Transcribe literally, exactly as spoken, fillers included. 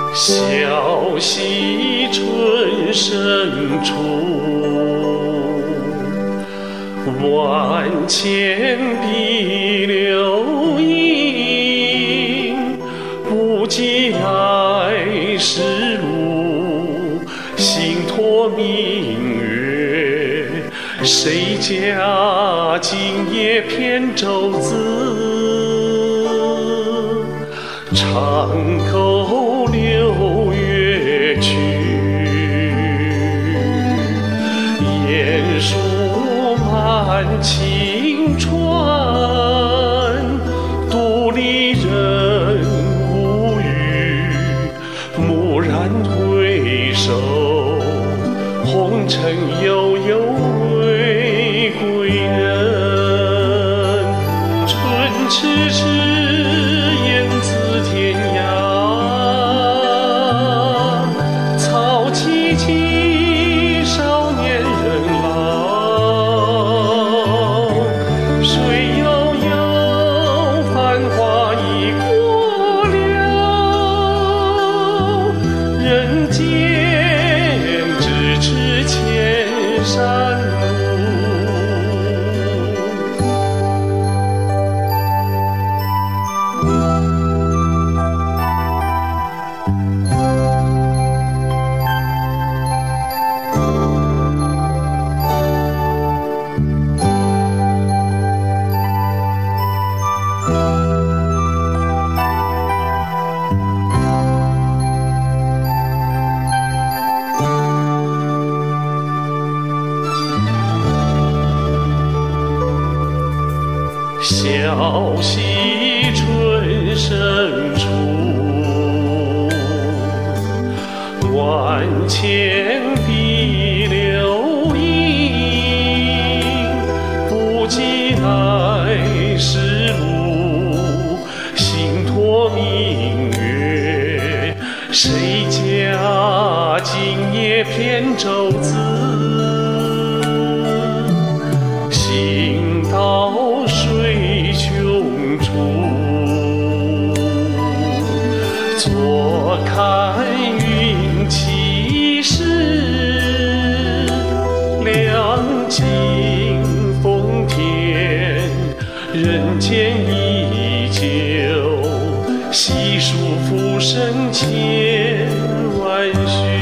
小溪春深处，万千碧流影。不计来时路，心托明月。谁家今夜扁舟子？长沟流月去，雁书满青川。独立人无语，蓦然回首，红尘悠悠为归人。春迟迟，雁自天涯。草萋萋，少年人老。水悠悠，繁华已过了。人间咫尺千山路。小溪春深处，万千碧流影。不计来时路，心托明月。谁家今夜扁舟子？行到水穷处，坐看云起时。两尽风天，人间依旧。细数浮生千万绪。